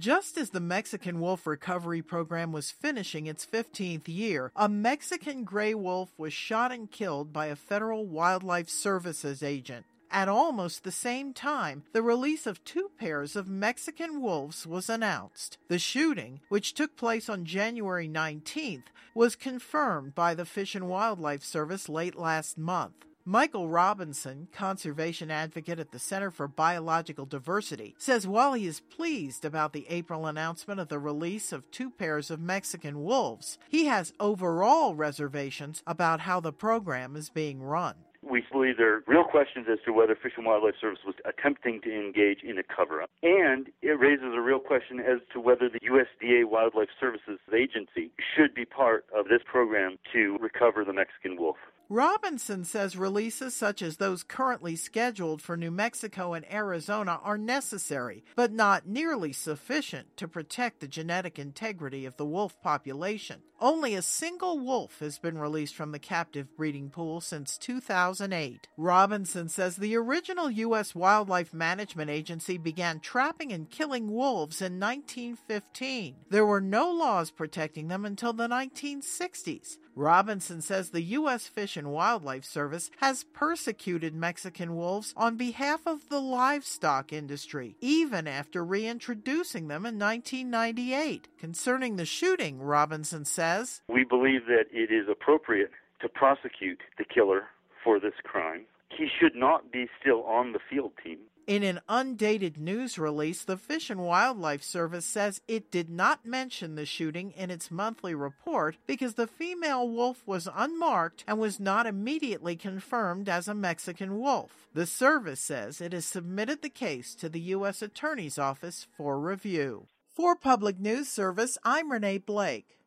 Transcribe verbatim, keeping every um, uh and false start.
Just as the Mexican wolf recovery program was finishing its fifteenth year, a Mexican gray wolf was shot and killed by a federal Wildlife Services agent. At almost the same time, the release of two pairs of Mexican wolves was announced. The shooting, which took place on January nineteenth, was confirmed by the Fish and Wildlife Service late last month. Michael Robinson, conservation advocate at the Center for Biological Diversity, says while he is pleased about the April announcement of the release of two pairs of Mexican wolves, he has overall reservations about how the program is being run. We believe there are real questions as to whether Fish and Wildlife Service was attempting to engage in a cover-up. And it raises a real question as to whether the U S D A Wildlife Services Agency should be part of this program to recover the Mexican wolf. Robinson says releases such as those currently scheduled for New Mexico and Arizona are necessary, but not nearly sufficient to protect the genetic integrity of the wolf population. Only a single wolf has been released from the captive breeding pool since two thousand eight. Robinson says the original U S Wildlife Management Agency began trapping and killing wolves in nineteen fifteen. There were no laws protecting them until the nineteen sixties. Robinson says the U S Fish and Wildlife Service has persecuted Mexican wolves on behalf of the livestock industry, even after reintroducing them in nineteen ninety-eight. Concerning the shooting, Robinson says, "We believe that it is appropriate to prosecute the killer for this crime. He should not be still on the field team." In an undated news release, the Fish and Wildlife Service says it did not mention the shooting in its monthly report because the female wolf was unmarked and was not immediately confirmed as a Mexican wolf. The service says it has submitted the case to the U S Attorney's Office for review. For Public News Service, I'm Renee Blake.